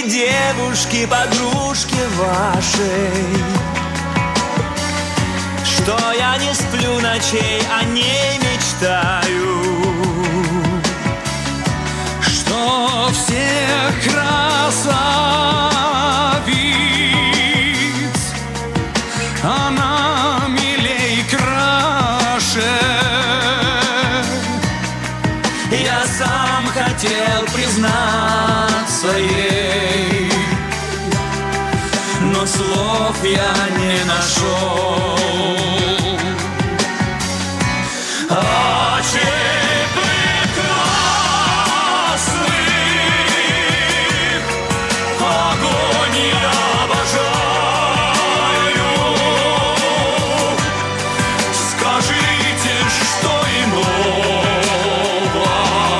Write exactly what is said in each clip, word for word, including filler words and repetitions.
этой девушки, подружки вашей, что я не сплю ночей, о ней мечтаю, что всех красавиц она милей краше. Я сам хотел признаться ей, но слов я не нашел. Очей прекрасных огонь я обожаю. Скажите, что иного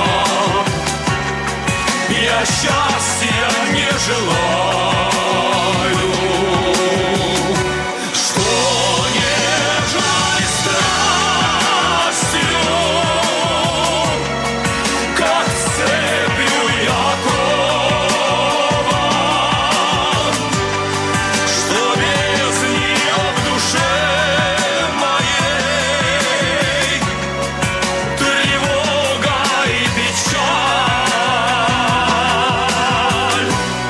я счастья не желаю, что нежной страстью, как цепью я кован, что без нее в душе моей тревога и печаль.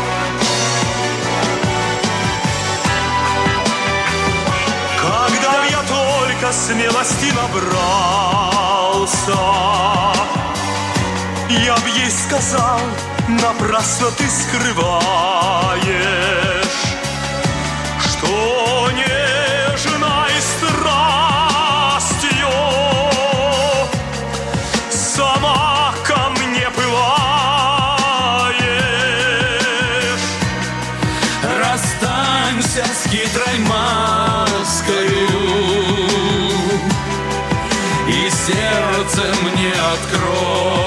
Когда я только смелости набрался, я б ей сказал: напрасно ты скрываешь, что нежной страстью сама ко мне пылаешь. Расстанься с хитрой маскою и сердце мне открой.